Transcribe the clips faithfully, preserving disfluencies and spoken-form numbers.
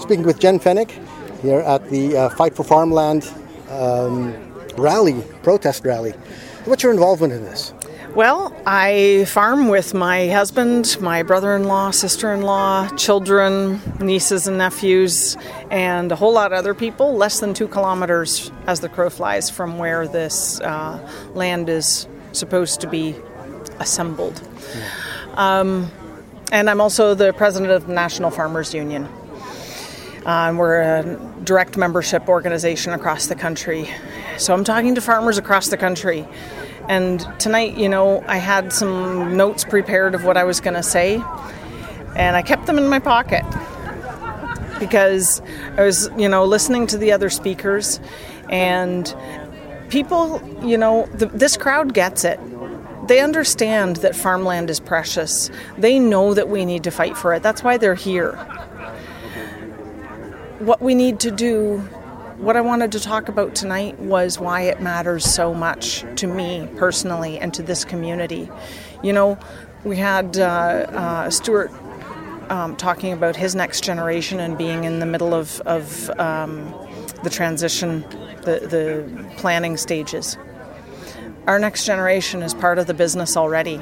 Speaking with Jen Fennick here at the uh, Fight for Farmland um, rally, protest rally. What's your involvement in this? Well, I farm with my husband, my brother-in-law, sister-in-law, children, nieces and nephews, and a whole lot of other people, less than two kilometers as the crow flies from where this uh, land is supposed to be assembled. Yeah. Um, and I'm also the president of the National Farmers Union. Uh, we're a direct membership organization across the country. So I'm talking to farmers across the country. And tonight, you know, I had some notes prepared of what I was going to say, and I kept them in my pocket because I was, you know, listening to the other speakers, and people, you know, the, this crowd gets it. They understand that farmland is precious. They know that we need to fight for it. That's why they're here. What we need to do, what I wanted to talk about tonight was why it matters so much to me personally and to this community. You know, we had uh, uh, Stuart um, talking about his next generation and being in the middle of, of um, the transition, the, the planning stages. Our next generation is part of the business already.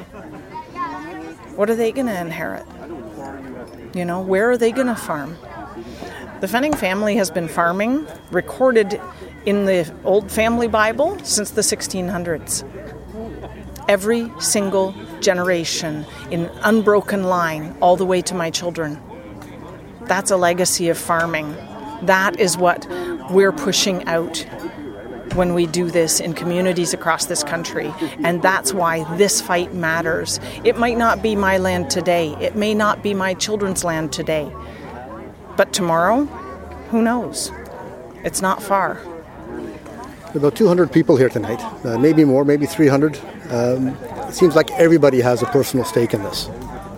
What are they going to inherit? You know, where are they going to farm? The Fenning family has been farming, recorded in the old family Bible, since the sixteen hundreds. Every single generation in unbroken line, all the way to my children. That's a legacy of farming. That is what we're pushing out when we do this in communities across this country. And that's why this fight matters. It might not be my land today. It may not be my children's land today. But tomorrow, who knows? It's not far. About two hundred people here tonight, uh, maybe more, maybe three hundred. Um, it seems like everybody has a personal stake in this.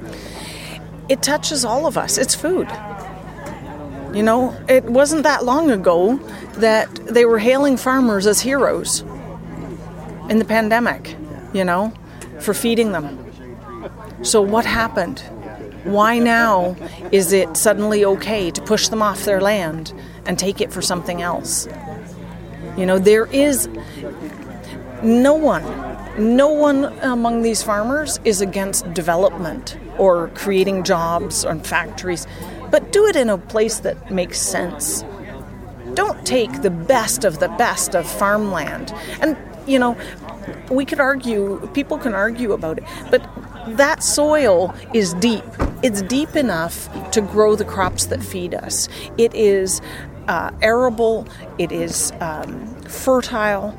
It touches all of us. It's food. You know, it wasn't that long ago that they were hailing farmers as heroes in the pandemic, you know, for feeding them. So what happened? Why now is it suddenly okay to push them off their land and take it for something else? You know, there is no one, no one among these farmers is against development or creating jobs or factories, but do it in a place that makes sense. Don't take the best of the best of farmland. And, you know, we could argue, people can argue about it, but that soil is deep. It's deep enough to grow the crops that feed us. It is uh, arable. It is um, fertile.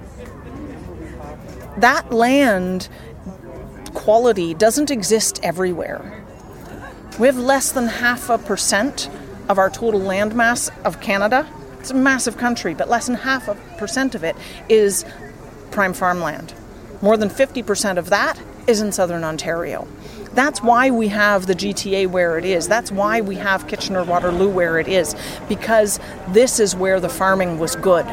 That land quality doesn't exist everywhere. We have less than half a percent of our total land mass of Canada. It's a massive country, but less than half a percent of it is prime farmland. More than fifty percent of that is in southern Ontario. That's why we have the G T A where it is. That's why we have Kitchener-Waterloo where it is, because this is where the farming was good.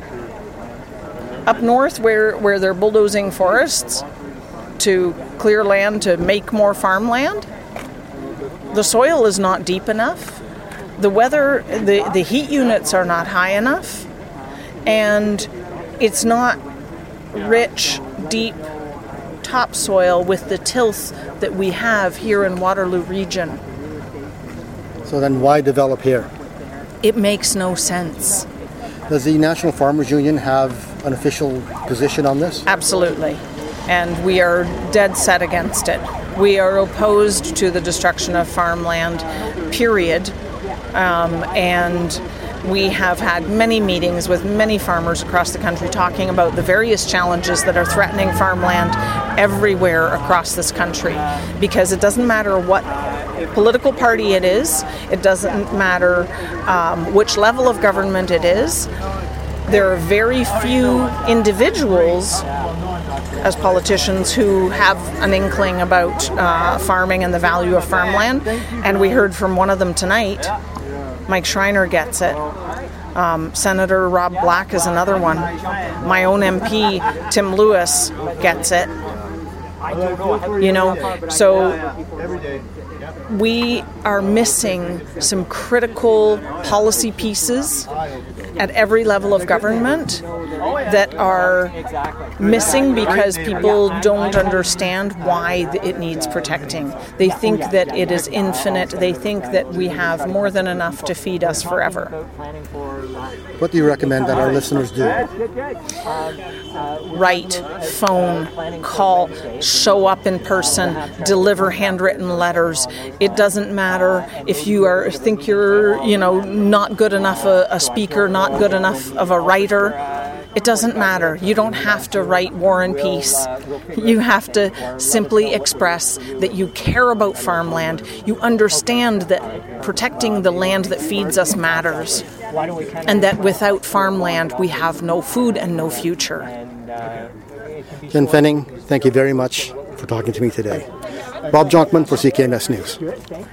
Up north, where, where they're bulldozing forests to clear land to make more farmland, the soil is not deep enough. The weather, the, the heat units are not high enough, and it's not rich, deep topsoil with the tilth that we have here in Waterloo region. So then why develop here? It makes no sense. Does the National Farmers Union have an official position on this? Absolutely. And we are dead set against it. We are opposed to the destruction of farmland, period. Um, and we have had many meetings with many farmers across the country talking about the various challenges that are threatening farmland everywhere across this country. Because it doesn't matter what political party it is, it doesn't matter um, which level of government it is. There are very few individuals as politicians who have an inkling about uh, farming and the value of farmland. And we heard from one of them tonight. Mike Schreiner gets it. Um, Senator Rob Black is another one. My own M P, Tim Lewis, gets it. You know, so we are missing some critical policy pieces at every level of government that are missing because people don't understand why it needs protecting. They think that it is infinite. They think that we have more than enough to feed us forever. What do you recommend that our listeners do? Write, phone, call, show up in person, deliver handwritten letters. It doesn't matter if you are think you're, you know, not good enough a, a speaker, not good enough of a writer. It doesn't matter. You don't have to write War and Peace. You have to simply express that you care about farmland. You understand that protecting the land that feeds us matters, and that without farmland we have no food and no future. Jen Fenning, thank you very much for talking to me today. Bob Jonkman for C K M S News.